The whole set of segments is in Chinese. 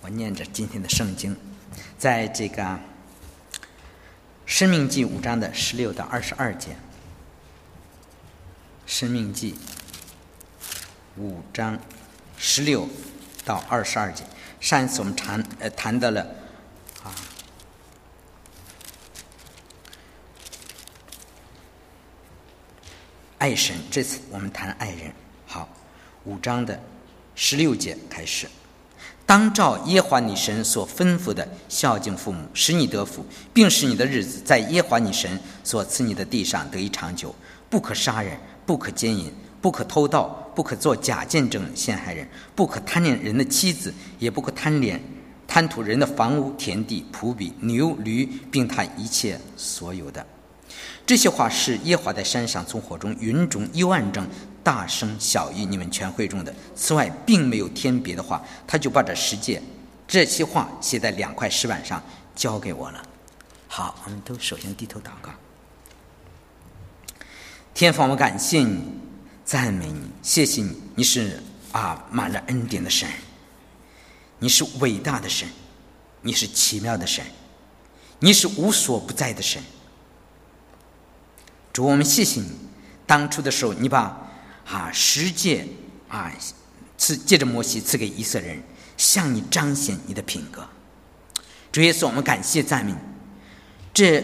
我念着今天的圣经，在这个申命记5章的16到22节。申命记5章16到22节。上一次我们谈到了爱神，这次我们谈爱人。好，5章的16节开始。当照耶和华你神所吩咐的孝敬父母，使你得福，并使你的日子在耶和华你神所赐你的地上得以长久。不可杀人，不可奸淫，不可偷盗，不可作假见证陷害人，不可贪恋人的妻子，也不可贪图人的房屋、田地、仆婢、牛驴，并他一切所有的。这些话是耶和华在山上从火中云中幽暗中大声晓谕你们全会众的。此外并没有添别的话，他就把这些话写在2块石板上交给我了。好，我们都首先低头祷告。天父，我感谢你，赞美你，谢谢你，你是满了恩典的神，你是伟大的神，你是奇妙的神，你是无所不在的神。主，我们谢谢你，当初的时候你把十诫借着摩西赐给以色列人，向你彰显你的品格。主耶稣，我们感谢赞美你，这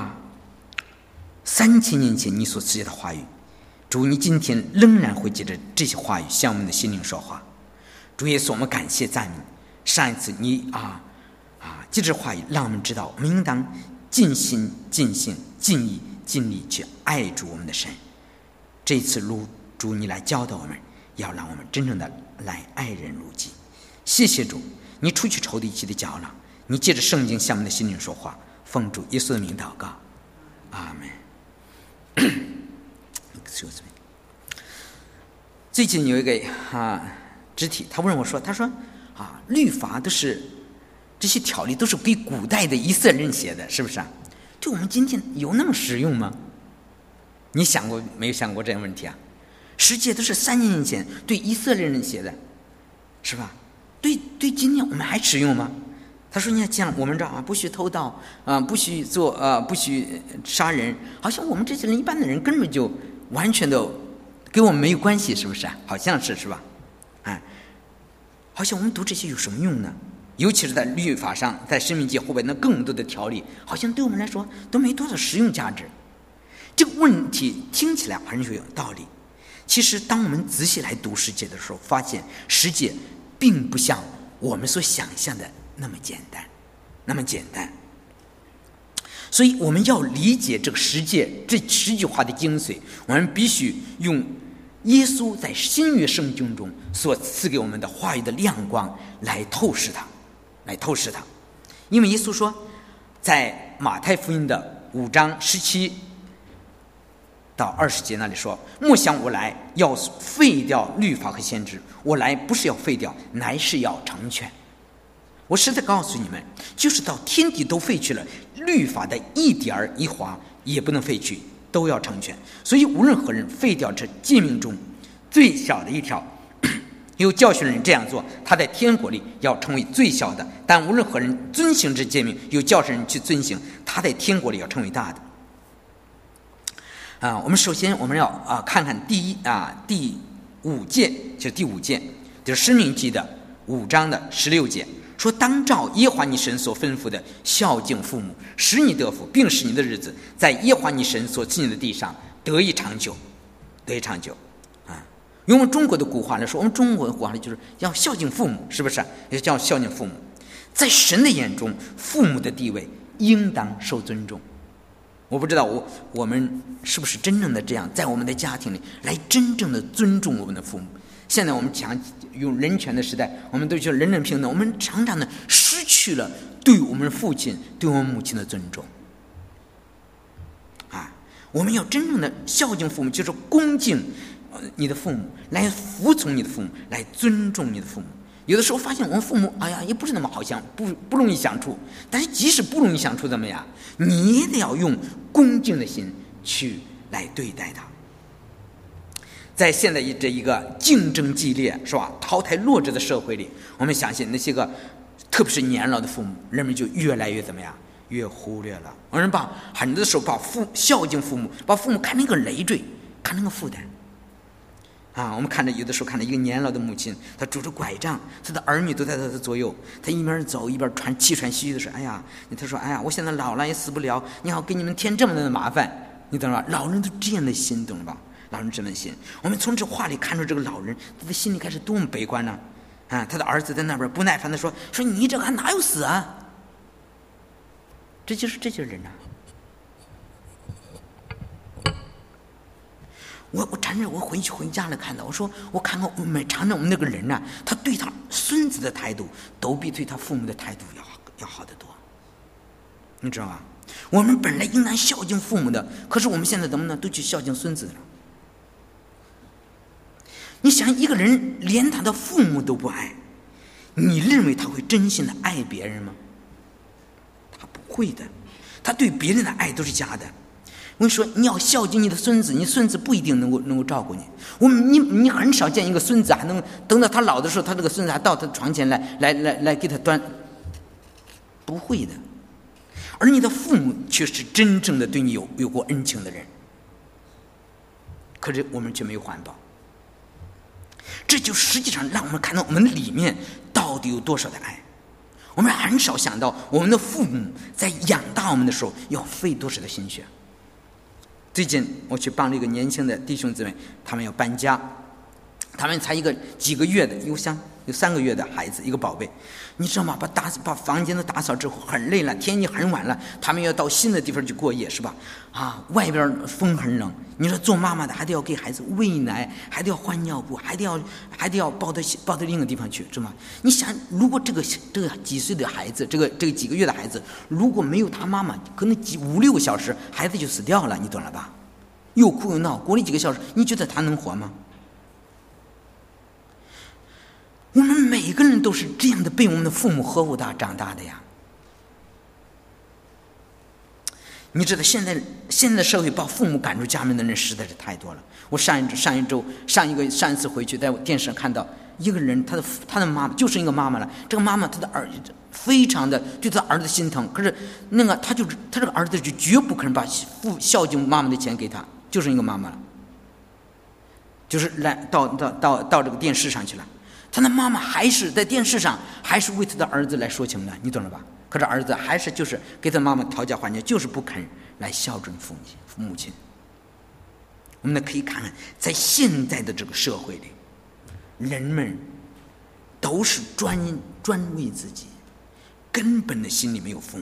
3000年前你所赐下的话语，主，你今天仍然会借着这些话语向我们的心灵说话。主耶稣，我们感谢赞美你，上一次你借着话语让我们知道我们应当尽心尽性尽意尽力去爱主我们的神。这次主你来教导我们，要让我们真正的来爱人如己。谢谢主，你除去仇敌一切的搅扰，你借着圣经向我们的心灵说话。奉主耶稣的名祷告，阿们。最近有一个肢体，他问我说，他说律法都是这些条例都是给古代的以色列人写的，是不是对我们今天有那么实用吗？你没有想过这样问题十诫都是3000年前对以色列人写的，是吧？对今天我们还实用吗？他说，你看像我们这不许偷盗不许不许杀人，好像我们这些人一般的人根本就完全的跟我们没有关系，是不是好像是吧？好像我们读这些有什么用呢？尤其是在律法上，在申命记后边那更多的条例，好像对我们来说都没多少实用价值。这个问题听起来好像有道理，其实当我们仔细来读十诫的时候，发现十诫并不像我们所想象的那么简单。所以我们要理解这个十诫这10句话的精髓，我们必须用耶稣在新约圣经中所赐给我们的话语的亮光来透视它。因为耶稣说，在马太福音的5章17到20节那里说，莫想我来要废掉律法和先知，我来不是要废掉，乃是要成全。我实在告诉你们，就是到天地都废去了，律法的一点一划也不能废去，都要成全。所以无论何人废掉这诫命中最小的一条，有教训人这样做，他在天国里要成为最小的；但无论何人遵行这诫命，有教训人去遵行，他在天国里要成为大的。我们首先我们要看看第5诫，就是第5诫，就是申命记的5章的16节，说当照耶和华你神所吩咐的孝敬父母，使你得福，并使你的日子在耶和华你神所赐你的地上得以长久。用我们中国的古话来说，我们中国的古话就是要孝敬父母，是不是？也叫孝敬父母。在神的眼中，父母的地位应当受尊重。我不知道我们是不是真正的这样，在我们的家庭里来真正的尊重我们的父母。现在我们讲用人权的时代，我们都觉得人人平等，我们常常的失去了对我们父亲对我们母亲的尊重我们要真正的孝敬父母，就是恭敬你的父母，来服从你的父母，来尊重你的父母。有的时候发现我们父母也不是那么好相不容易相处，但是即使不容易相处怎么样，你也得要用恭敬的心去来对待他。在现在这一个竞争激烈是吧淘汰弱者的社会里，我们相信那些个特别是年老的父母，人们就越来越怎么样？越忽略了。我们很多的时候把孝敬父母，把父母看成一个累赘，看成个负担。我们有的时候看到一个年老的母亲，她拄着拐杖，她的儿女都在她的左右，她一边走一边气喘吁吁的说：“哎呀，她说，哎呀，我现在老了也死不了，你好给你们添这么大的麻烦。”你懂了吧？老人都这样的心，懂了吧？老人这么心，我们从这话里看出这个老人他的心里开始多么悲观呢？他的儿子在那边不耐烦的说：“你这个还哪有死啊？”这就是人啊！我承认，我回家了看到，我看到常常我们那个人啊，他对他孙子的态度都比对他父母的态度要好得多，你知道吗？我们本来应当孝敬父母的，可是我们现在怎么呢？都去孝敬孙子了。你想，一个人连他的父母都不爱，你认为他会真心的爱别人吗？他不会的，他对别人的爱都是假的。我跟你说，你要孝敬你的孙子，你孙子不一定能够照顾你。你很少见一个孙子还能等到他老的时候，他这个孙子还到他床前来给他端，不会的。而你的父母却是真正的对你有过恩情的人，可是我们却没有环保。这就实际上让我们看到我们的里面到底有多少的爱。我们很少想到我们的父母在养大我们的时候要费多少的心血。最近我去帮了一个年轻的弟兄姊妹，他们要搬家，他们才几个月的，有3个月的孩子，一个宝贝，你知道吗？把房间都打扫之后很累了，天气很晚了，他们要到新的地方去过夜，是吧？外边风很冷，你说做妈妈的还得要给孩子喂奶，还得要换尿布，还得要抱到另一个地方去，是吗？你想，如果这个几岁的孩子，这个几个月的孩子，如果没有他妈妈，可能5-6个小时，孩子就死掉了，你懂了吧？又哭又闹，过了几个小时，你觉得他能活吗？我们每个人都是这样的被我们的父母呵护长大的呀。你知道现在的社会把父母赶出家门的人实在是太多了。我上一次回去在电视上看到一个人，他的妈妈就是一个妈妈了，这个妈妈她的儿子非常的对他儿子心疼，可是他这个儿子就绝不可能把孝敬妈妈的钱给他，就是一个妈妈了，就是来到这个电视上去了。他的妈妈还是在电视上还是为他的儿子来说情的，你懂了吧？可是儿子还是就是给他妈妈讨价还价，就是不肯来孝顺父母亲。我们可以看看，在现在的这个社会里，人们都是专为自己，根本的心里没有父母。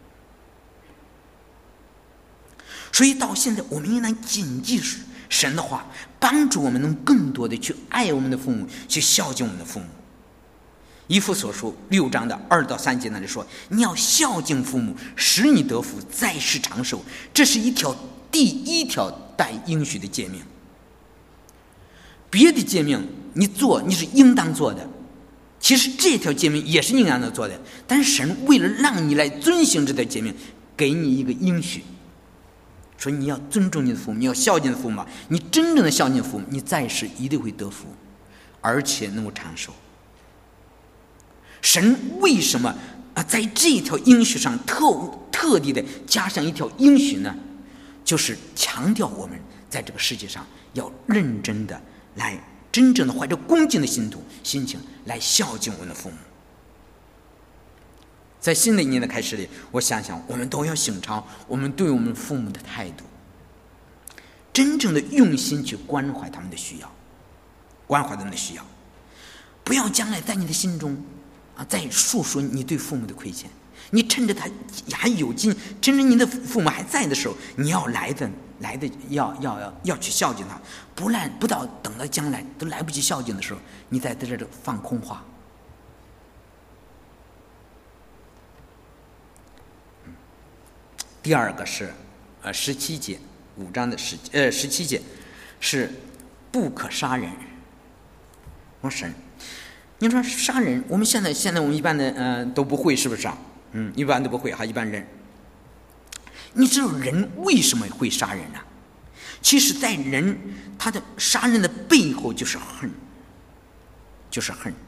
所以到现在，我们应当谨记神的话，帮助我们能更多的去爱我们的父母，去孝敬我们的父母。以弗所书6章的2到3节那里说，你要孝敬父母，使你得福，在世长寿，这是第一条带应许的诫命。别的诫命你是应当做的，其实这条诫命也是应当做的，但是神为了让你来遵行这条诫命，给你一个应许，说你要尊重你的父母，你要孝敬父母，你真正的孝敬父母，你在世一定会得福，而且能够长寿。神为什么在这条应许上特地的加上一条应许呢？就是强调我们在这个世界上要认真的来，真正的怀着恭敬的心情来孝敬我们的父母。在新的一年的开始里，我想想，我们都要省察我们对我们父母的态度，真正的用心去关怀他们的需要，不要将来在你的心中再诉说你对父母的亏欠。你趁着他还有劲，趁着你的父母还在的时候，你要来的要去孝敬他，不到等到将来都来不及孝敬的时候，你在这里放空话。第二个是17节，5章的17节是不可杀人。我说神，你说杀人，我们现在我们一般的都不会，是不是啊？一般都不会哈，一般人。你知道人为什么会杀人呢？其实在人他的杀人的背后就是恨。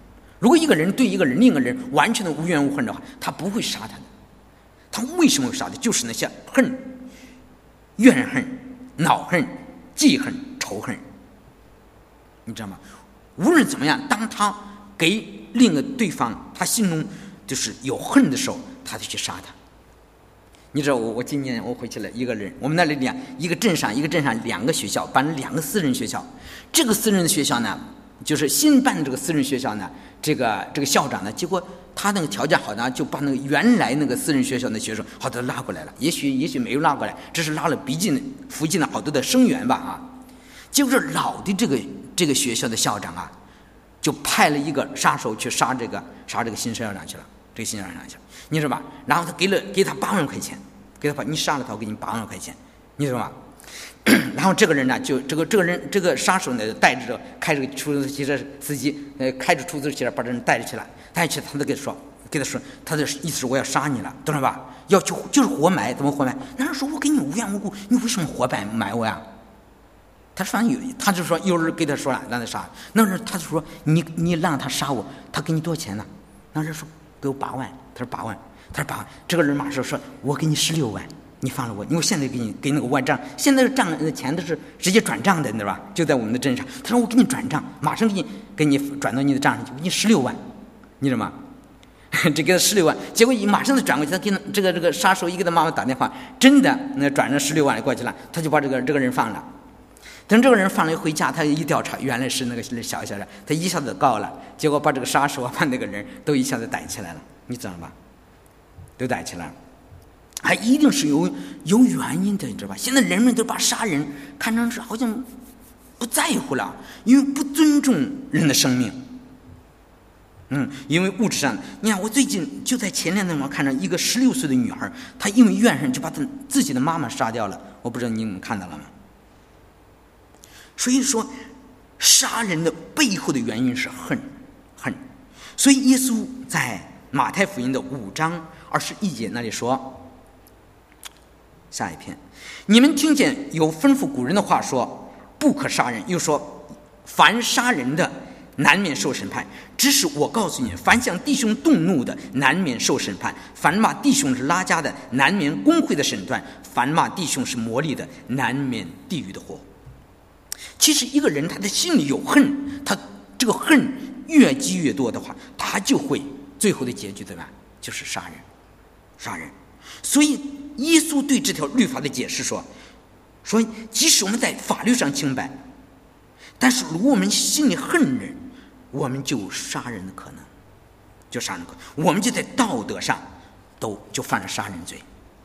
如果一个人对一个人另一个人完全的无怨无恨的话，他不会杀他的。他为什么会杀他？就是那些恨、怨恨、恼恨、记恨、仇恨，你知道吗？无论怎么样，当他给另一个对方他心中就是有恨的时候，他就去杀他。你知道我今年我回去了一个人，我们那里一个镇上2个学校办了2个私人学校。这个私人的学校呢，就是新办的这个私人学校呢，这个校长呢，结果他那个条件好呢，就把那个原来那个私人学校的学生好多拉过来了，也许没有拉过来，只是拉了附近的好多的生源吧啊。结果老的这个学校的校长啊，就派了一个杀手去杀这个新校长去了，你知道吧？然后他给他8万块钱，你杀了他，我给你8万块钱，你知道吗？然后这个人呢，就这个杀手呢，开着出租车司机，开着出租车把这人带着去了，他都给他说，他的意思是我要杀你了，懂了吧？就是活埋，怎么活埋？那人说我给你无缘无故，你为什么活埋我呀？他就说有人给他说了让他杀，那人他就说你让他杀我，他给你多少钱呢？那人说给我8万，他说8万，这个人马上说我给你16万。你放了我，因为现在给那个万账，现在的钱都是直接转账的，你知道吧？就在我们的镇上。他说我给你转账，马上给你转到你的账上去，我给你16万，你知道吗？这给他16万，结果马上就转过去，他给这个杀手一给他妈妈打电话，真的那转了16万过去了，他就把这个人放了。等这个人放了回家，他一调查，原来是那个小人，他一下子告了，结果把这个杀手把那个人都一下子逮起来了，你知道吧？都逮起来了。还一定是有原因的，你知道吧？现在人们都把杀人看成是好像不在乎了，因为不尊重人的生命。因为物质上，你看我最近就在前2天我看到一个16岁的女孩，她因为怨恨就把她自己的妈妈杀掉了，我不知道你们看到了吗？所以说杀人的背后的原因是恨。所以耶稣在马太福音的5章21节那里说，下一篇，你们听见有吩咐古人的话说不可杀人，又说凡杀人的难免受审判。只是我告诉你，凡向弟兄动怒的难免受审判，凡骂弟兄是拉加的难免公会的审断，凡骂弟兄是魔力的难免地狱的火。其实一个人他的心里有恨，他这个恨越积越多的话，他就会最后的结局怎么样？就是杀人。所以耶稣对这条律法的解释说即使我们在法律上清白，但是如果我们心里恨人，我们就有杀人的可能，我们就在道德上就犯了杀人罪。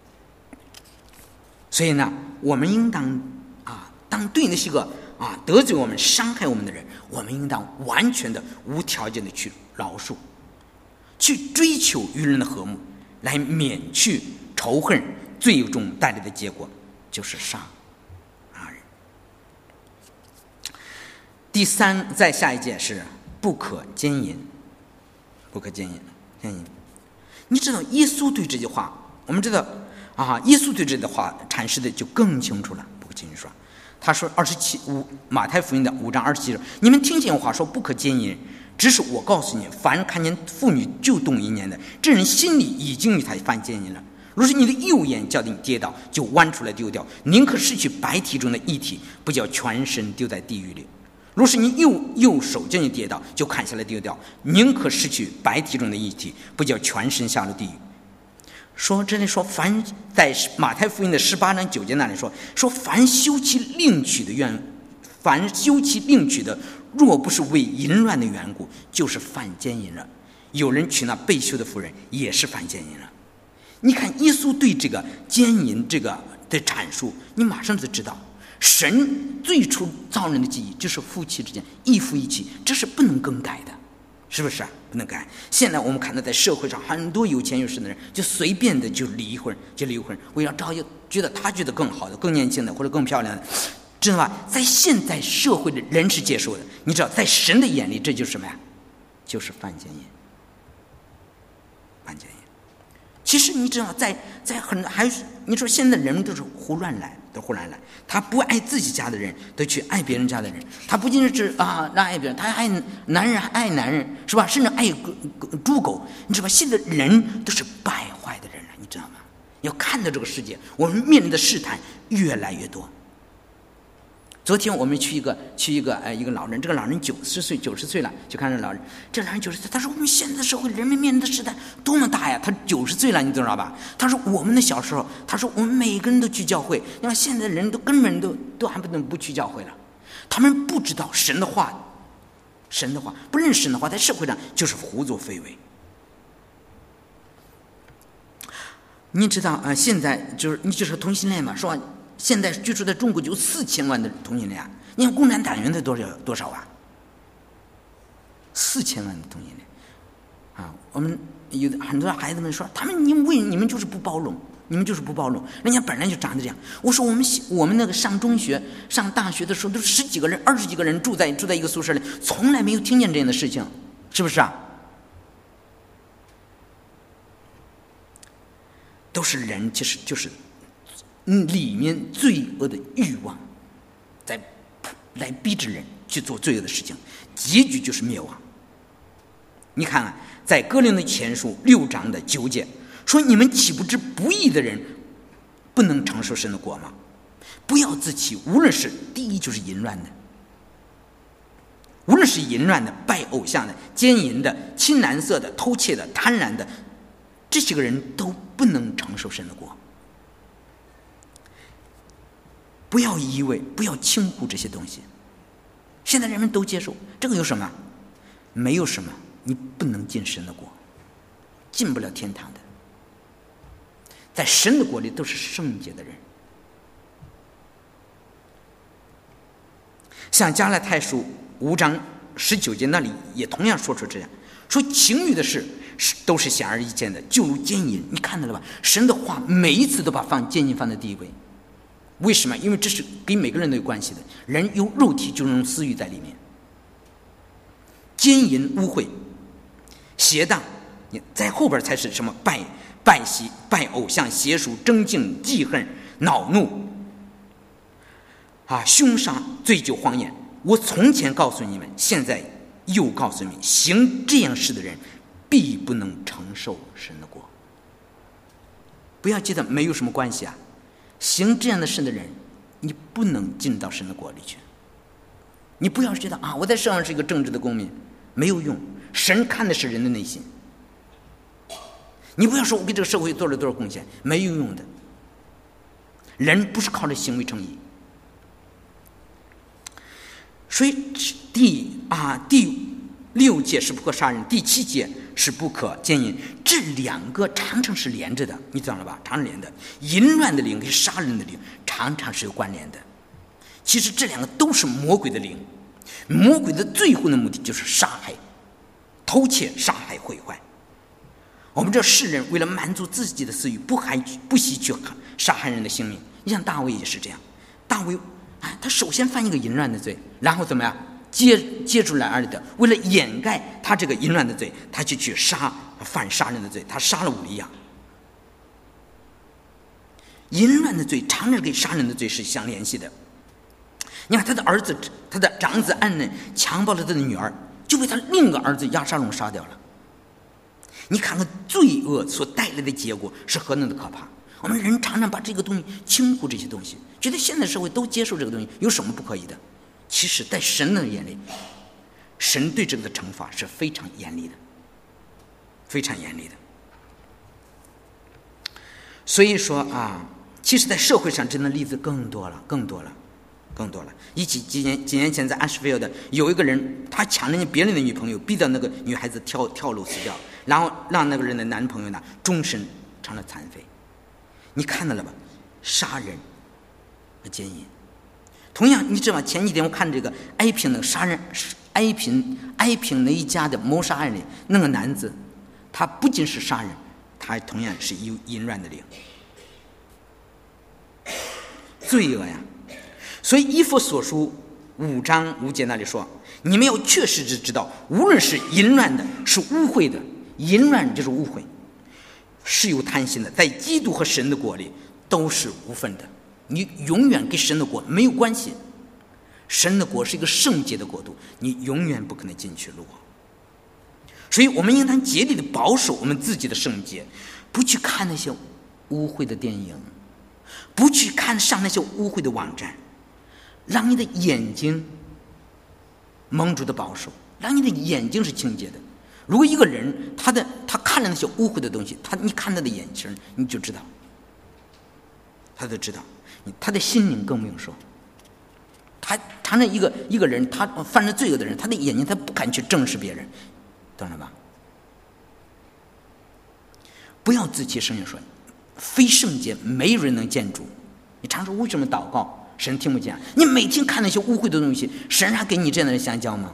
所以呢，我们应当当对那些个得罪我们伤害我们的人，我们应当完全的无条件的去饶恕，去追求与人的和睦，来免去仇恨最终带来的结果，就是杀人。第3，在下一节是不可奸淫。你知道耶稣对这句话，我们知道耶稣对这句话阐释的就更清楚了。不可奸淫说，他说马太福音的5章27节，你们听见话说不可奸淫，只是我告诉你，凡看见妇女就动淫念的，这人心里已经与他犯奸淫了。若是你的右眼叫你跌倒，就剜出来丢掉，宁可失去白体中的一体，不叫全身丢在地狱里。若是你右手叫你跌倒，就砍下来丢掉，宁可失去白体中的一体，不叫全身下入地狱。这里说，凡在马太福音的18章9节那里说凡休妻另娶的，若不是为淫乱的缘故，就是犯奸淫了。有人娶那被休的妇人，也是犯奸淫了。你看耶稣对这个奸淫这个的阐述，你马上就知道，神最初造人的记忆就是夫妻之间一夫一妻，这是不能更改的，是不是不能改？现在我们看到在社会上很多有钱有势的人就随便的就离婚，为了找一个他觉得更好的、更年轻的或者更漂亮的，知道吧？在现在社会的人是接受的，你知道在神的眼里这就是什么呀？就是犯奸淫。其实你知道，你说现在人们都是胡乱来，他不爱自己家的人，都去爱别人家的人。他不仅是让爱别人，他还爱男人， 是吧？甚至爱猪狗，你知道吧？现在人都是败坏的人了，你知道吗？要看到这个世界，我们面临的试探越来越多。昨天我们去一个老人，这个老人90岁了，就看这老人，这老人90岁，他说我们现在社会人们面临的时代多么大呀！他90岁了，你知道吧？他说我们的小时候，他说我们每个人都去教会，你看现在人都根本都还不能不去教会了，他们不知道神的话，不认识神的话，在社会上就是胡作非为。你知道现在你就是同性恋嘛，说现在居住在中国就4000万的同性恋，你看共产党员的多少啊？4000万的同性恋啊！我们有很多孩子们说，你们就是不包容，人家本来就长得这样。我说我们那个上中学、上大学的时候，都10几个人、20几个人住在一个宿舍里，从来没有听见这样的事情，是不是啊？都是人，其实就是里面罪恶的欲望来逼着人去做罪恶的事情，结局就是灭亡。你看啊，在哥林多前书6章的9节说，你们岂不知不义的人不能承受神的国吗？不要自欺，无论是第一就是淫乱的，无论是淫乱的、拜偶像的、奸淫的、亲男色的、偷窃的、贪婪的，这些个人都不能承受神的国。不要轻忽这些东西。现在人们都接受这个，有什么？没有什么，你不能进神的国，进不了天堂的。在神的国里都是圣洁的人。像加拉太书5章19节那里也同样说出这样，说情欲的事都是显而易见的，就如奸淫。你看到了吧？神的话每一次都把奸淫放在第一位。为什么？因为这是跟每个人都有关系的，人有肉体就能私欲在里面。奸淫、污秽、邪荡，在后边才是什么拜习、拜偶像、邪术、争竞、记恨、恼怒凶杀、醉酒、荒宴。我从前告诉你们，现在又告诉你们，行这样事的人必不能承受神的国。不要记得没有什么关系啊，行这样的事的人你不能进到神的国里去。你不要觉得我在社会上是一个正直的公民，没有用，神看的是人的内心。你不要说我给这个社会做了多少贡献，没有用的。人不是靠着行为称义。所以第6节是不可杀人，第7节是不可奸淫，这2个常常是连着的，你知道了吧？常常连的，淫乱的灵跟杀人的灵常常是有关联的。其实这2个都是魔鬼的灵，魔鬼的最后的目的就是杀害、偷窃、杀害、毁坏。我们这世人为了满足自己的私欲，不惜去杀害人的性命。你像大卫也是这样，大卫他首先犯一个淫乱的罪，然后怎么样接住来而的，为了掩盖他这个淫乱的罪，他就去犯杀人的罪，他杀了乌利亚。淫乱的罪常常跟杀人的罪是相联系的。你看他的长子暗嫩强暴了他的女儿，就被他另一个儿子押沙龙杀掉了。你看看罪恶所带来的结果是何等的可怕。我们人常常把这个东西轻忽，这些东西觉得现在社会都接受这个东西，有什么不可以的？其实在神的眼里，神对这个的惩罚是非常严厉的，非常严厉的。所以说其实在社会上真的例子更多了。几年前在安斯菲尔德有一个人，他抢人家别人的女朋友，逼到那个女孩子跳楼死掉，然后让那个人的男朋友呢终身成了残废。你看到了吧？杀人和奸淫。同样，你知道吗？前几天我看这个哀平的杀人，哀平那一家的谋杀案里，那个男子他不仅是杀人，他同样是有淫乱的灵，罪恶呀。所以以弗所书5章5节那里说，你们要确实知道，无论是淫乱的，是污秽的，淫乱就是污秽，是有贪心的，在基督和神的国里都是无分的。你永远跟神的国没有关系，神的国是一个圣洁的国度，你永远不可能进去路过。 所以我们应当竭力的保守我们自己的圣洁，不去看那些污秽的电影，不去看上那些污秽的网站，让你的眼睛蒙住的保守，让你的眼睛是清洁的。如果一个人他看了那些污秽的东西，你看他的眼睛，你就知道，他就知道，他的心灵更不用说。他常常一个人，他犯了罪恶的人，他的眼睛他不敢去正视别人，懂了吧？不要自欺圣言说，非圣洁没人能见主。你常说为什么祷告神听不见？你每天看那些污秽的东西，神还给你这样的人相交吗？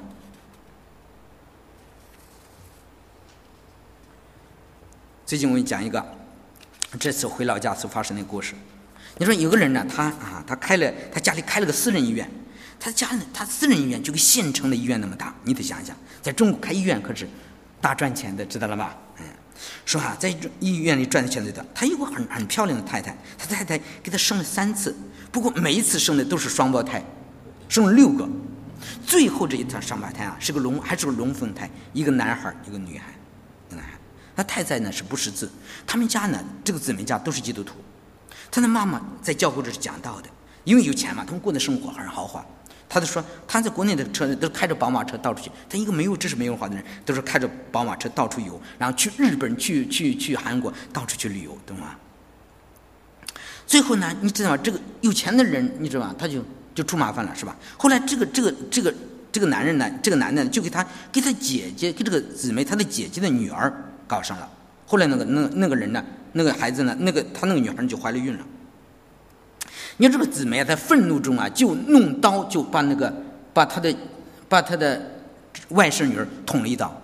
最近我给你讲一个这次回老家所发生的故事。你说有个人呢，他家里开了个私人医院，他私人医院就跟县城的医院那么大，你得想想，在中国开医院可是大赚钱的，知道了吧？说在医院里赚的钱最多。他有个很漂亮的太太，他太太给他生了3次，不过每一次生的都是双胞胎，生了6个。最后这一条双胞胎还是个龙凤胎，一个男孩一个女孩。他太太呢是不识字，他们家呢这个姊妹家都是基督徒。他的妈妈在教会这是讲道的，因为有钱嘛，他们过的生活很豪华。他就说他在国内的车都开着宝马车到处去，他一个这是没有文化的人，都是开着宝马车到处游，然后去日本去韩国到处去旅游，懂吗？最后呢，你知道吗？这个有钱的人你知道吗？他就出麻烦了，是吧？后来这个男人呢，这个男的就给他姐姐给这个姊妹他的姐姐的女儿搞上了。后来那个人呢，那个孩子呢，他那个女孩就怀了孕了。你看这个姊妹在愤怒中就弄刀就把他的外甥女儿捅了一刀。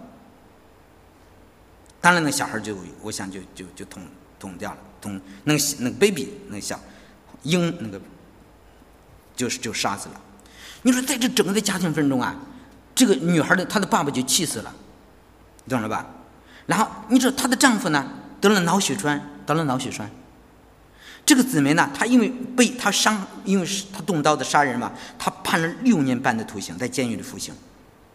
当然那小孩我想就捅掉了，捅那个 baby 那个小婴那个就杀死了。你说在这整个的家庭纷争中这个女孩她的爸爸就气死了，你懂了吧？然后你知道她的丈夫呢得了脑血栓。这个姊妹呢，她因为是她动刀的杀人嘛，她判了6年半的徒刑，在监狱里服刑。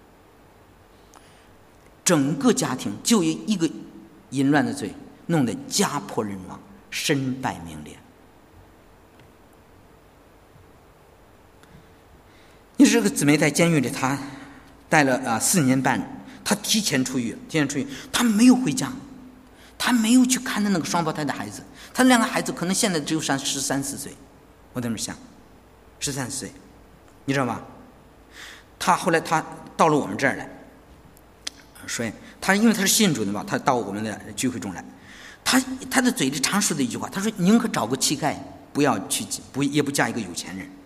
整个家庭就一个淫乱的罪，弄得家破人亡，身败名裂。你说这个姊妹在监狱里，她待了4年半，她提前出狱，她没有回家，她没有去看那个双胞胎的孩子，她2个孩子可能现在只有13、14岁，我这么想，13岁，你知道吗？后来她到了我们这儿来，所以因为他是信主的嘛，他到我们的聚会中来，他的嘴里常说的一句话，他说宁可找个乞丐，也不嫁一个有钱人。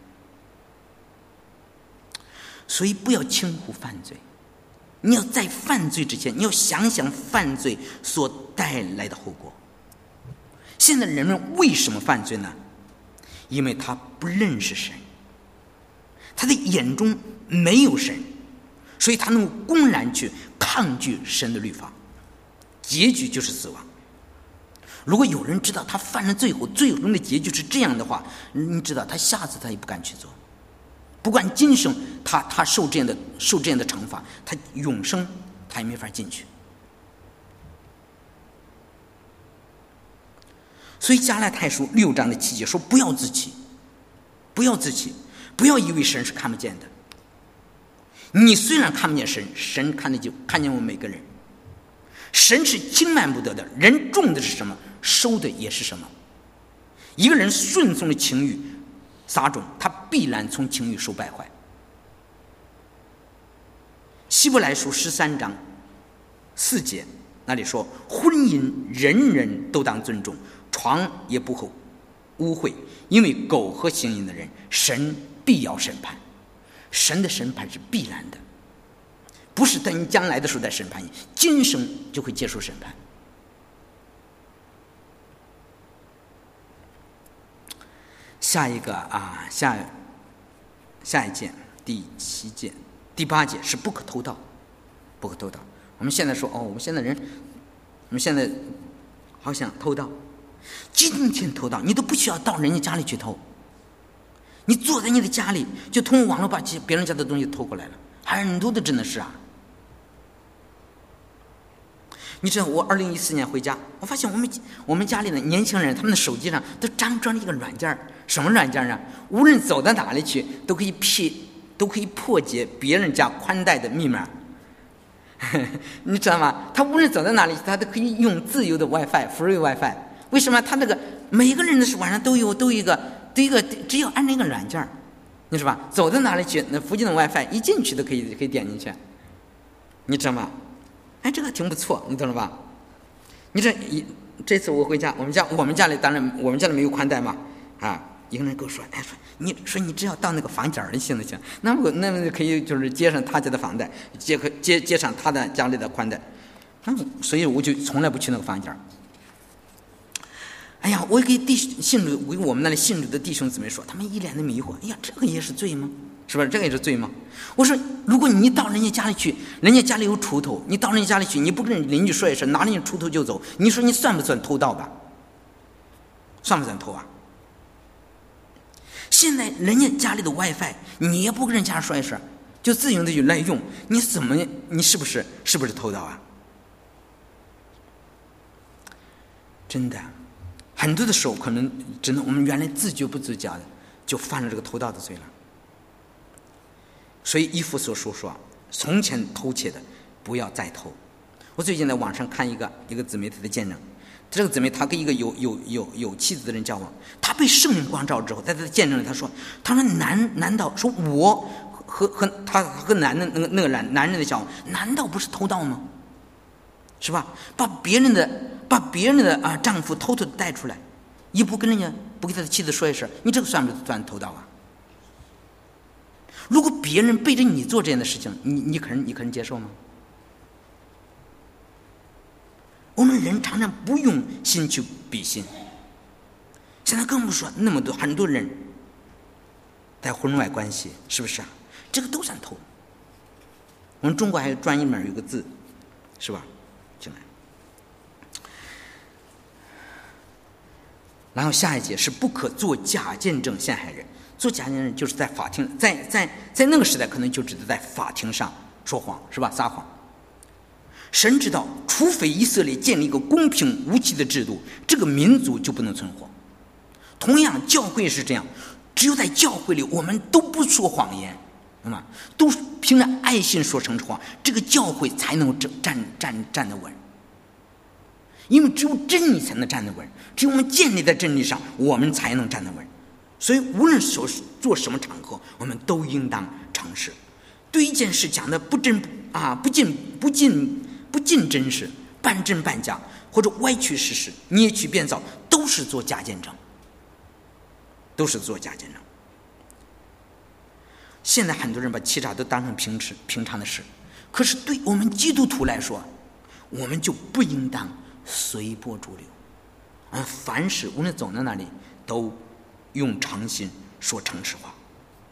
所以不要轻忽犯罪，你要在犯罪之前，你要想想犯罪所带来的后果。现在人们为什么犯罪呢？因为他不认识神，他的眼中没有神，所以他能够公然去抗拒神的律法，结局就是死亡。如果有人知道他犯了罪后最终的结局是这样的话，你知道他下次他也不敢去做，不管今生他受这样的惩罚，他永生他也没法进去。所以加拉太书6章的7节说，不要自欺，不要以为神是看不见的。你虽然看不见神，神看见我们每个人。神是轻慢不得的，人种的是什么，收的也是什么。一个人顺从的情欲撒种，他必然从情欲受败坏。希伯来书13章4节那里说，婚姻人人都当尊重，床也不可污秽，因为苟合行淫的人，神必要审判。神的审判是必然的，不是等你将来的时候再审判你，今生就会接受审判。下一个下一件第7件第8节是不可偷盗。我们现在说我们现在好想偷盗，今天偷盗你都不需要到人家家里去偷，你坐在你的家里就通过网络把别人家的东西偷过来了，很多的真的是你知道我2014年回家，我发现我们家里的年轻人，他们的手机上都装了一个软件，什么软件呢？无论走到哪里去，都可以破解别人家宽带的密码。你知道吗？他无论走到哪里，他都可以用自由的 WiFi、free WiFi。为什么？他这个每个人的手腕上都有一个，只要按那个软件，你知道吧？走到哪里去，那附近的 WiFi 一进去都可以点进去，你知道吗？哎，这个挺不错，你懂了吧？你这次我回家，我们家里当然我们家里没有宽带嘛，啊，一个人跟我说，你只要到那个房间里行不行？那么可以就是接上他家的房带，接上他的家里的宽带，所以我就从来不去那个房间。哎呀，我给我们那里信主的弟兄姊妹说，他们一脸的迷惑，哎呀，这个也是罪吗？是不是这个也是罪吗？我说，如果你到人家家里去，人家家里有锄头，你到人家家里去，你不跟邻居说一声，拿人家锄头就走，你说你算不算偷盗吧？算不算偷啊？现在人家家里的 WiFi， 你也不跟人家说一声，就自由的就来用，你是不是偷盗啊？真的，很多的时候可能真的我们原来自觉不自觉的就犯了这个偷盗的罪了。所以以弗所书说，从前偷窃的不要再偷。我最近在网上看一个姊妹她的见证，这个姊妹她跟一个有妻子的人交往，她被圣灵光照之后，在她的见证里她说难道说我和男的那个男人的交往，难道不是偷盗吗？是吧？把别人的丈夫偷偷的带出来，也不跟人家不给他的妻子说一声，你这个算不算偷盗啊？如果别人背着你做这样的事情，你可能接受吗？我们人常常不用心去比心，现在更不说那么多很多人在婚外关系，是不是啊？这个都算偷。我们中国还有专门有个字，是吧？进来。然后下一节是不可做假见证陷害人。做假见证就是在法庭，在那个时代可能就只是在法庭上说谎，是吧？撒谎。神知道，除非以色列建立一个公平无奇的制度，这个民族就不能存活。同样，教会是这样，只有在教会里，我们都不说谎言，都凭着爱心说诚实话，这个教会才能站得稳。因为只有真理才能站得稳，只有我们建立在真理上，我们才能站得稳。所以无论做什么场合，我们都应当诚实。对一件事讲的不尽真实，半真半假，或者歪曲事实，捏曲变造，都是做假见证，现在很多人把欺诈都当成平常的事，可是对我们基督徒来说，我们就不应当随波逐流，凡事无论走到哪里都用诚心说诚实话。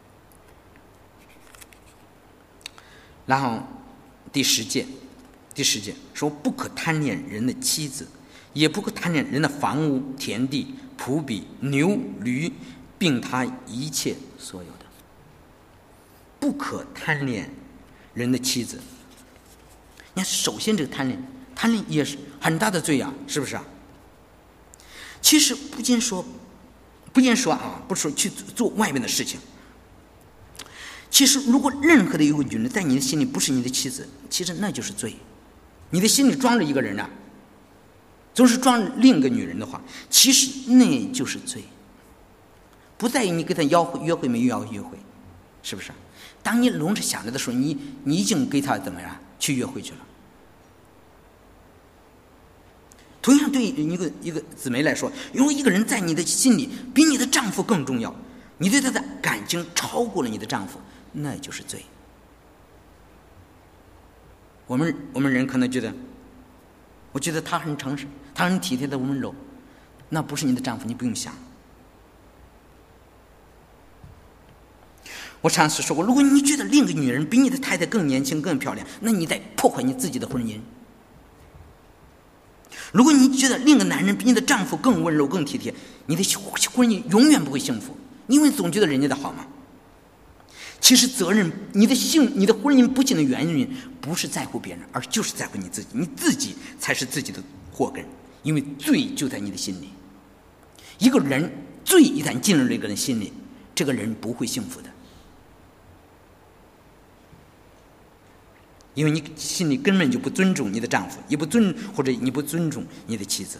然后第十诫说，不可贪恋人的妻子，也不可贪恋人的房屋、田地、仆婢、牛驴，并他一切所有的。不可贪恋人的妻子。你看，首先这个贪恋也是很大的罪啊，是不是啊？其实不仅说去做外面的事情。其实如果任何的一个女人在你的心里不是你的妻子，其实那就是罪。你的心里装着一个人啊，总是装着另一个女人的话，其实那就是罪。不在于你跟他约会没约会，是不是？当你笼着想着的时候，你已经给他怎么样去约会去了。同样对一个姊妹来说，如果一个人在你的心里比你的丈夫更重要，你对他的感情超过了你的丈夫，那就是罪。我们人可能觉得，我觉得他很诚实，他很体贴的温柔，那不是你的丈夫，你不用想。我上次说过，如果你觉得另一个女人比你的太太更年轻更漂亮，那你在破坏你自己的婚姻。如果你觉得另一个男人比你的丈夫更温柔更体贴，你的婚姻永远不会幸福，因为总觉得人家的好嘛。 其实责任，你的婚姻不幸的原因不是在乎别人，而就是在乎你自己。你自己才是自己的祸根，因为罪就在你的心里。一个人罪一旦进入了一个人心里，这个人不会幸福的，因为你心里根本就不尊重你的丈夫，或者你不尊重你的妻子。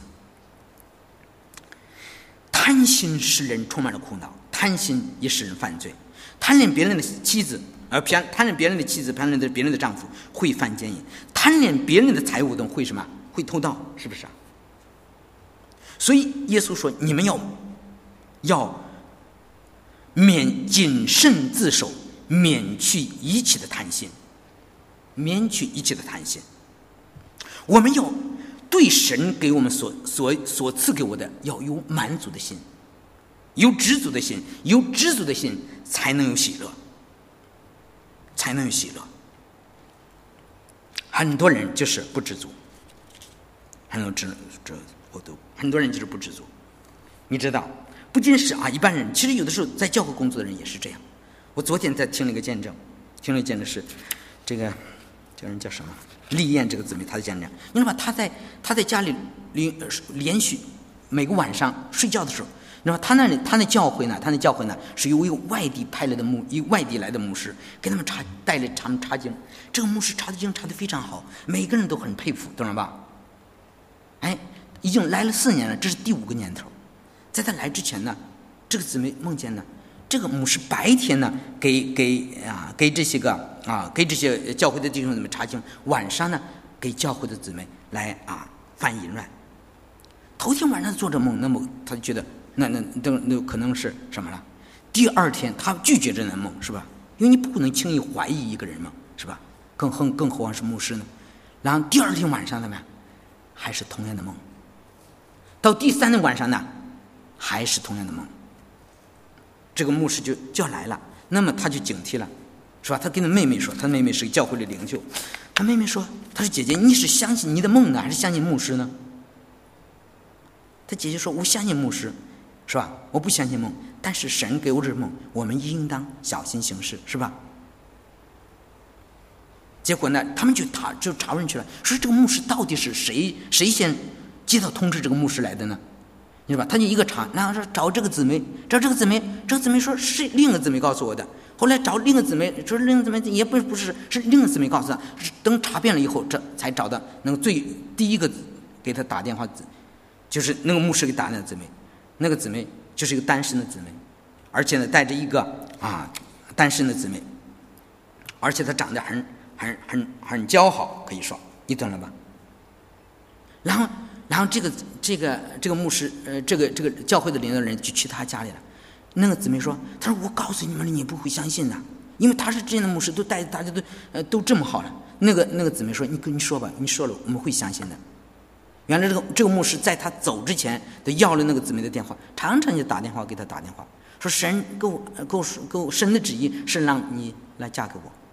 贪心使人充满了苦恼，贪心也使人犯罪。贪恋别人的妻子，贪恋别人的妻子，贪恋别人的丈夫，会犯奸淫；贪恋别人的财物，会什么？会偷盗，是不是啊？所以耶稣说，你们要谨慎自守，免去一切的贪心，免去一切的贪心。我们要对神给我们所赐给我的，要有满足的心，有知足的心，有知足的心才能有喜乐，才能有喜乐。很多人就是不知足，很多人就是不知足。你知道，不仅是一般人，其实有的时候在教会工作的人也是这样。我昨天在听了一个见证，是这个人叫什么？丽燕这个姊妹，她的见证。你知道吧？她在家里连续每个晚上睡觉的时候，你知道吧？她那教会呢是由一个外地来的牧师给他们带来查经。这个牧师查的经查得非常好，每个人都很佩服，懂了吧？已经来了4年了，这是第5个年头。在他来之前呢，这个姊妹梦见呢，这个牧师白天呢给这些教会的弟兄姊妹查经，晚上呢给教会的姊妹来翻淫乱。头天晚上做着梦，那么他就觉得那可能是什么了？第2天他拒绝这个梦，是吧？因为你不可能轻易怀疑一个人嘛，是吧？更何况是牧师呢？然后第2天晚上怎么样？还是同样的梦。到第3天晚上呢，还是同样的梦。这个牧师就叫来了，那么他就警惕了，是吧？他跟他妹妹说，他妹妹是教会的领袖，他妹妹说，他说姐姐，你是相信你的梦呢，还是相信牧师呢？他姐姐说，我相信牧师，是吧？我不相信梦，但是神给我这梦，我们应当小心行事，是吧？结果呢，他们就查问去了，说这个牧师到底是谁先接到通知这个牧师来的呢？你知道吧？他就一个查，然后说找这个姊妹，这个姊妹说是另一个姊妹告诉我的。后来找另一个姊妹，说另一个姊妹也不是另一个姊妹告诉他。等查遍了以后，这才找到那个第一个给他打电话，就是那个牧师给打的姊妹。那个姊妹就是一个单身的姊妹，而且呢带着一个单身的姊妹，而且她长得很姣好，可以说，你懂了吧？然后这个牧师这个教会的领导人就去他家里了。那个姊妹说，他说我告诉你们了，你也不会相信的，因为他是这样的牧师，都带大家都这么好了。那个姊妹说，你说吧，你说了我们会相信的。原来这个牧师在他走之前都要了那个姊妹的电话，常常就打电话给他打电话，说神给我神的旨意是让你来嫁给我。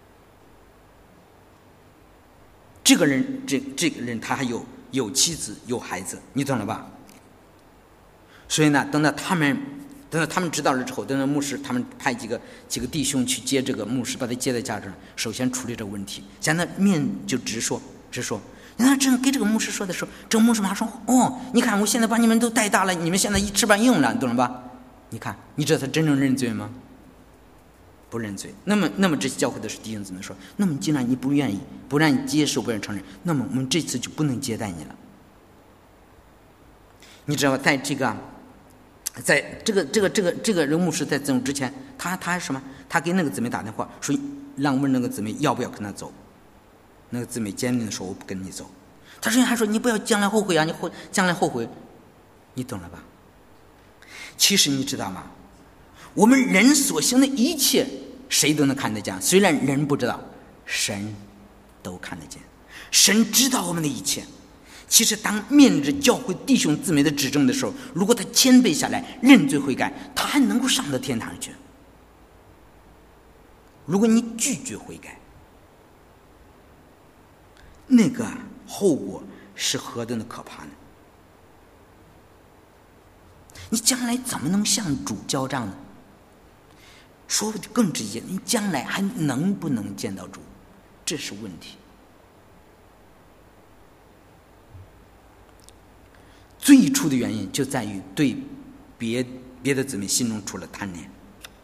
这个人他还有妻子有孩子，你懂了吧？所以呢，等到他们知道了之后，等到牧师他们派几个弟兄去接这个牧师，把他接在家中，首先处理这个问题，现在面就直说。你看这给这个牧师说的时候，这个牧师马上说，你看我现在把你们都带大了，你们现在一翅膀硬了，懂了吧？你看，你知道他真正认罪吗？不认罪。那么这些教会的弟兄姊妹说，那么既然你不愿意，不让你接受，不让你承认，那么我们这次就不能接待你了。你知道，在这个人牧师在走之前，他什么？他给那个姊妹打电话说，问那个姊妹要不要跟他走。那个姊妹坚定的说，我不跟你走。他还说你不要将来后悔啊，将来后悔，你懂了吧？其实你知道吗？我们人所行的一切，谁都能看得见。虽然人不知道，神都看得见。神知道我们的一切。其实当面临着教会弟兄姊妹的指证的时候，如果他谦卑下来认罪悔改，他还能够上到天堂去。如果你拒绝悔改，那个后果是何等的可怕呢？你将来怎么能向主交账呢？ 说的更直接，你将来还能不能见到主，这是问题。最初的原因就在于对别的姊妹心中出了贪念，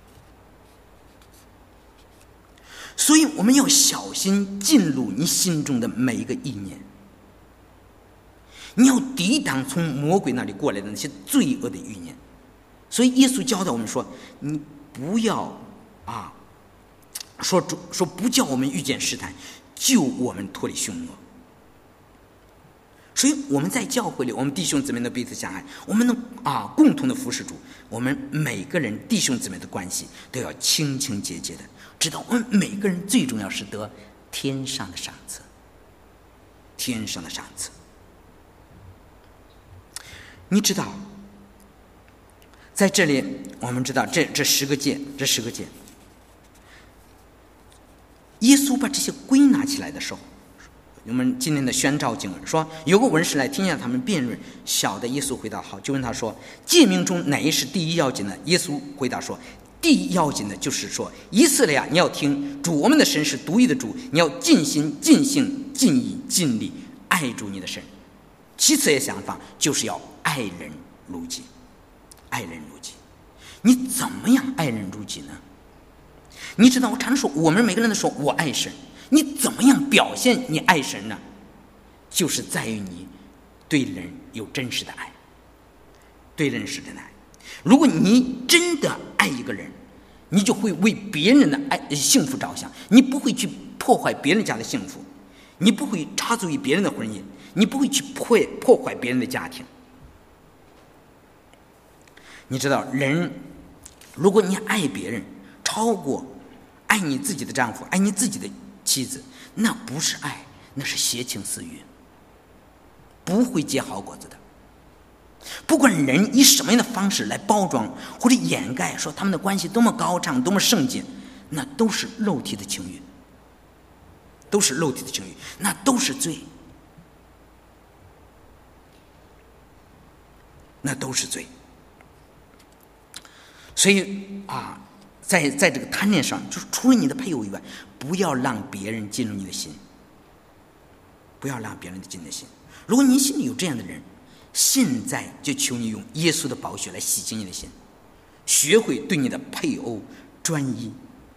所以我们要小心进入你心中的每一个意念，你要抵挡从魔鬼那里过来的那些罪恶的意念。所以耶稣教导我们说，你不要说不叫我们遇见试探，救我们脱离凶恶。所以我们在教会里，我们弟兄姊妹的彼此相爱，我们能共同的服侍主，我们每个人弟兄姊妹的关系都要清清洁洁的，知道我们每个人最重要是得天上的赏赐，天上的赏赐。你知道，在这里我们知道这10个戒，耶稣把这些归纳起来的时候，我们今天的宣召经文说，有个文士来听见他们辩论，小的耶稣回答好，就问他说，诫命中哪一是第一要紧的？耶稣回答说，第一要紧的就是说，以色列啊，你要听主我们的神是独一的主，你要尽心尽性尽意尽力爱主你的神。其次也相反，就是要爱人如己。爱人如己，你怎么样爱人如己呢？你知道，我常常说，我们每个人都说我爱神，你怎么样表现你爱神呢？就是在于你对人有真实的爱，对人是真的爱。如果你真的爱一个人，你就会为别人的幸福着想，你不会去破坏别人家的幸福，你不会插足于别人的婚姻，你不会去破坏别人的家庭。你知道，人如果你爱别人超过爱你自己的丈夫，爱你自己的妻子，那不是爱，那是邪情私欲，不会结好果子的。不管人以什么样的方式来包装或者掩盖，说他们的关系多么高尚多么圣洁，那都是肉体的情欲，那都是罪，那都是罪。所以在这个贪念上，就是除了你的配偶以外，不要让别人进入你的心，不要让别人进你的心。如果你心里有这样的人，现在就求你用耶稣的宝血来洗净你的心，学会对你的配偶专一，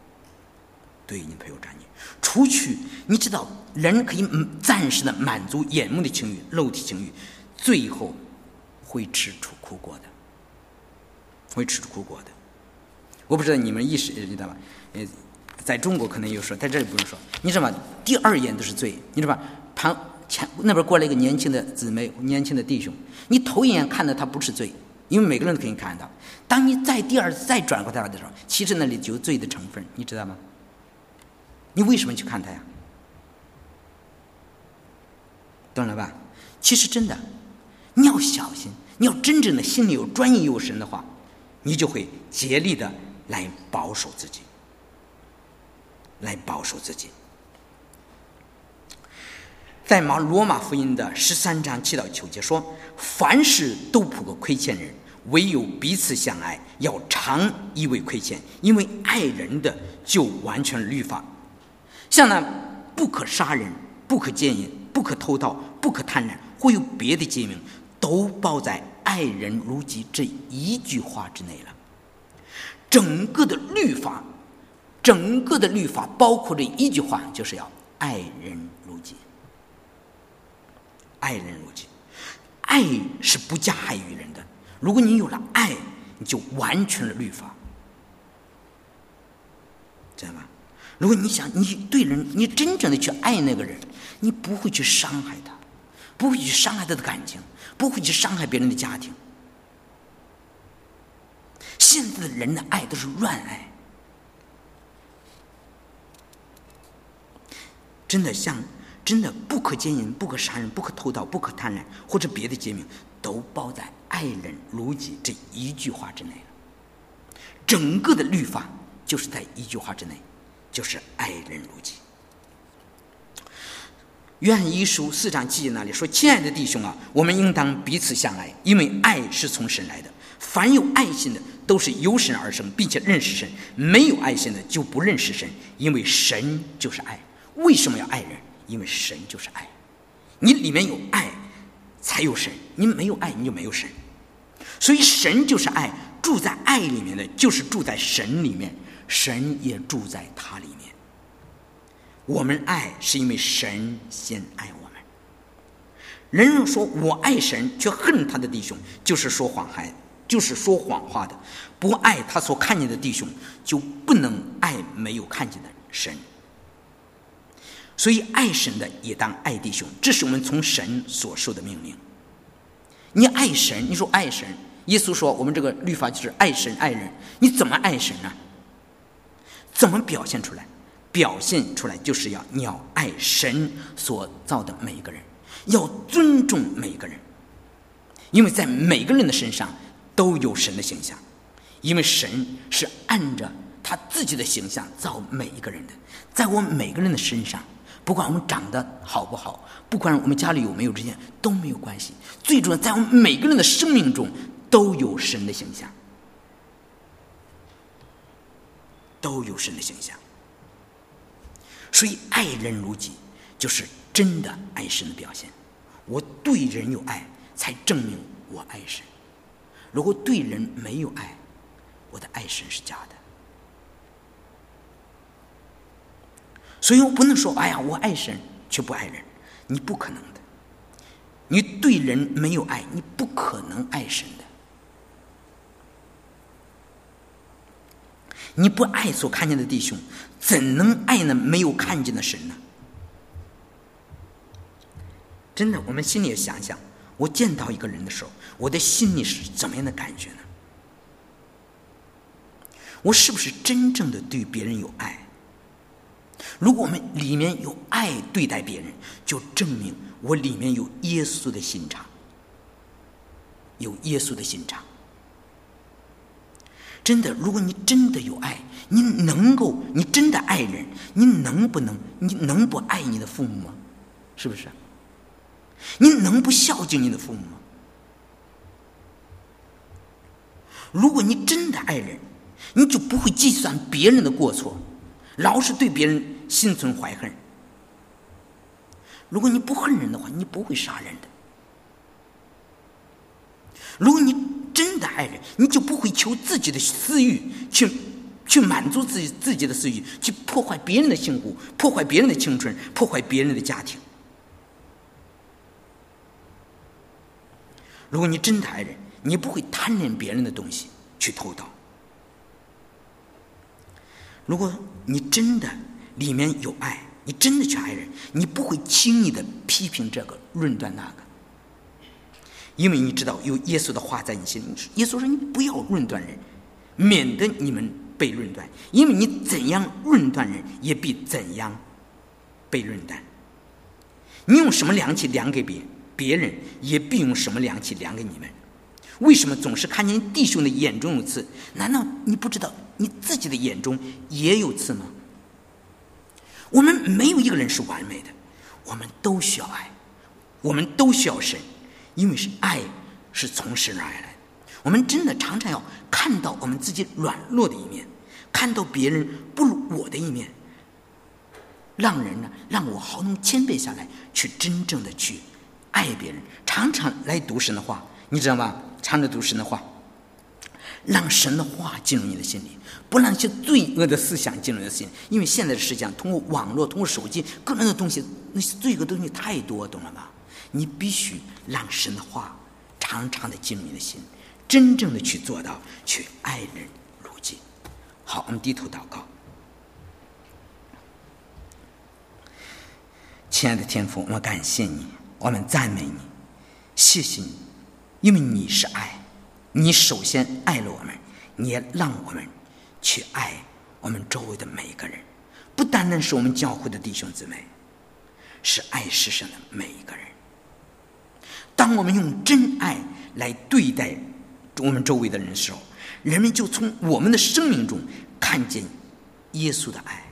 除去你知道人可以暂时的满足眼目的情欲、肉体情欲，最后会吃出苦果的。我不知道你们意识知道吧？在中国可能有说，在这里不用说。你知道吗？第二眼都是罪，你知道吧？那边过来一个年轻的姊妹、年轻的弟兄，你头一眼看到他不是罪，因为每个人都可以看到。当你第二次再转过他的时候，其实那里就有罪的成分，你知道吗？你为什么去看他呀？懂了吧？其实真的，你要小心，你要真正的心里有专一有神的话，你就会竭力的来保守自己。在罗马福音的13章7到9节说，凡事都不可亏欠人，唯有彼此相爱，要常以为亏欠，因为爱人的就完全律法。像那不可杀人、不可奸淫、不可偷盗、不可贪婪，或有别的诫命，都包在爱人如己这一句话之内了。整个的律法包括这一句话，就是要爱人如己。爱是不加害于人的。如果你有了爱，你就完全了律法，知道吗？如果你想你对人，你真正的去爱那个人，你不会去伤害他，不会去伤害他的感情，不会去伤害别人的家庭。现在的人的爱都是乱爱，真的不可奸淫、不可杀人、不可偷盗、不可贪婪，或者别的诫命，都包在爱人如己这一句话之内了。整个的律法就是在一句话之内，就是爱人如己。约翰一书4章7节那里说，亲爱的弟兄啊，我们应当彼此相爱，因为爱是从神来的，凡有爱心的都是由神而生，并且认识神。没有爱神的就不认识神，因为神就是爱。为什么要爱人？因为神就是爱。你里面有爱才有神，你没有爱你就没有神。所以神就是爱，住在爱里面的就是住在神里面，神也住在他里面。我们爱是因为神先爱我们。人若说我爱神却恨他的弟兄，就是说谎话的。不爱他所看见的弟兄，就不能爱没有看见的神。所以爱神的也当爱弟兄，这是我们从神所受的命令。你爱神，你说爱神，耶稣说我们这个律法就是爱神爱人。你怎么爱神呢？怎么表现出来？表现出来就是你要爱神所造的每一个人，要尊重每一个人，因为在每个人的身上都有神的形象，因为神是按着他自己的形象造每一个人的。在我们每个人的身上，不管我们长得好不好，不管我们家里有没有这些都没有关系，最重要在我们每个人的生命中都有神的形象，都有神的形象。所以爱人如己就是真的爱神的表现。我对人有爱，才证明我爱神。如果对人没有爱，我的爱神是假的。所以我不能说哎呀我爱神却不爱人，你不可能的。你对人没有爱，你不可能爱神的。你不爱所看见的弟兄，怎能爱那没有看见的神呢？真的，我们心里也想想，我见到一个人的时候，我的心里是怎么样的感觉呢？我是不是真正的对别人有爱？如果我们里面有爱对待别人，就证明我里面有耶稣的心肠，有耶稣的心肠。真的，如果你真的有爱，你真的爱人，你能不爱你的父母吗？是不是？你能不孝敬你的父母吗？如果你真的爱人，你就不会计算别人的过错，老是对别人心存怀恨。如果你不恨人的话，你不会杀人的。如果你真的爱人，你就不会求自己的私欲去满足自己的私欲，去破坏别人的幸福，破坏别人的青春，破坏别人的家庭。如果你真的爱人，你不会贪恋别人的东西去偷盗。如果你真的里面有爱，你真的去爱人，你不会轻易的批评这个论断那个，因为你知道有耶稣的话在你心里。耶稣说你不要论断人，免得你们被论断，因为你怎样论断人，也必怎样被论断。你用什么量器量给别人，也必用什么量器量给你们。为什么总是看见弟兄的眼中有刺？难道你不知道你自己的眼中也有刺吗？我们没有一个人是完美的，我们都需要爱，我们都需要神，因为是爱是从神而来。我们真的常常要看到我们自己软弱的一面，看到别人不如我的一面，让我好能谦卑下来，去真正的去爱别人。常常来读神的话，你知道吗？常常读神的话，让神的话进入你的心里，不让一些罪恶的思想进入你的心里。因为现在的世界上，通过网络，通过手机，各种的东西，那些罪恶的东西太多，懂了吗？你必须让神的话常常的进入你的心，真正的去做到去爱人如己。好，我们低头祷告。亲爱的天父，我们感谢你，我们赞美你，谢谢你，因为你是爱，你首先爱了我们，你也让我们去爱我们周围的每一个人，不单单是我们教会的弟兄姊妹，是爱世上的每一个人。当我们用真爱来对待我们周围的人的时候，人们就从我们的生命中看见耶稣的爱。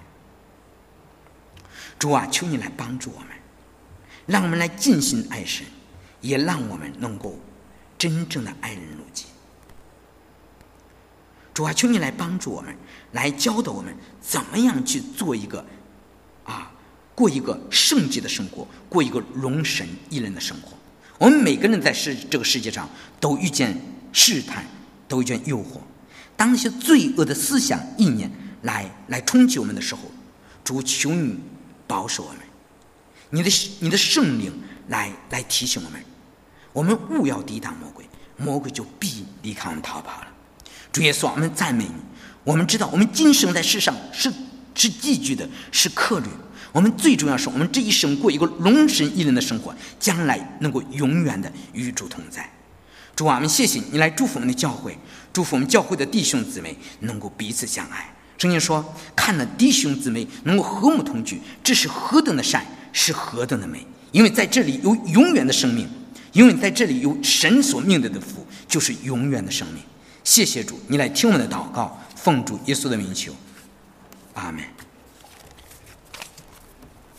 主啊，求你来帮助我们，让我们来尽心爱神，也让我们能够真正的爱人如己。 主啊，求你来帮助我们，来教导我们怎么样去做一个过一个圣洁的生活，过一个荣神益人的生活。我们每个人在这个世界上都遇见试探，都遇见诱惑。当那些罪恶的思想意念来冲击我们的时候，主求你保守我们，你的圣灵来提醒我们，我们勿要抵挡魔鬼，魔鬼就必离开我们逃跑了。主耶稣，我们赞美你。我们知道我们今生在世上是寄居的，是客旅。我们最重要是我们这一生过一个荣神益人的生活，将来能够永远的与主同在。主啊，我们谢谢你来祝福我们的教会，祝福我们教会的弟兄姊妹能够彼此相爱。圣经说，看了弟兄姊妹能够和睦同居，这是何等的善，是何等的美。因为在这里有永远的生命，因为在这里有神所命定的福，就是永远的生命。谢谢主，你来听我们的祷告，奉主耶稣的名求，阿们。